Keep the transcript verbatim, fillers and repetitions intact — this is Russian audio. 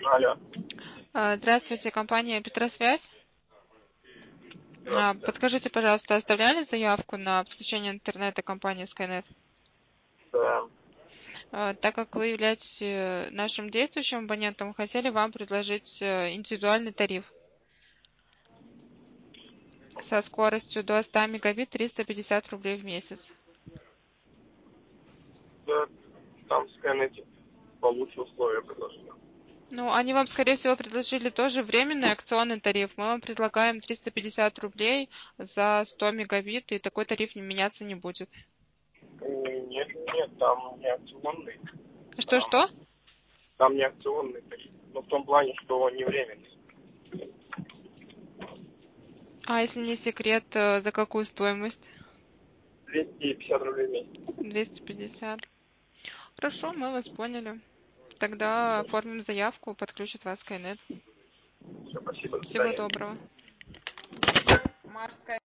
Алло. А, Здравствуйте, компания Петросвязь. А, Здравствуйте. Подскажите, пожалуйста, оставляли заявку на подключение интернета компании Skynet? Да. А, Так как вы являетесь э, нашим действующим абонентом, хотели вам предложить э, индивидуальный тариф со скоростью до ста мегабит триста пятьдесят рублей в месяц. Да. Там в Скайнете получше условия предложили. Ну, они вам, скорее всего, предложили тоже временный акционный тариф. Мы вам предлагаем триста пятьдесят рублей за сто мегабит, и такой тариф не меняться не будет. М, Нет, нет, там не акционный. Там, Что-что? там не акционный тариф. Но в том плане, что он не временный. А если не секрет, э, за какую стоимость? двести пятьдесят рублей в месяц. двести пятьдесят. Хорошо, мы вас поняли. Тогда оформим заявку, подключит вас Skynet. Все, спасибо, до Всего свидания. доброго. Марс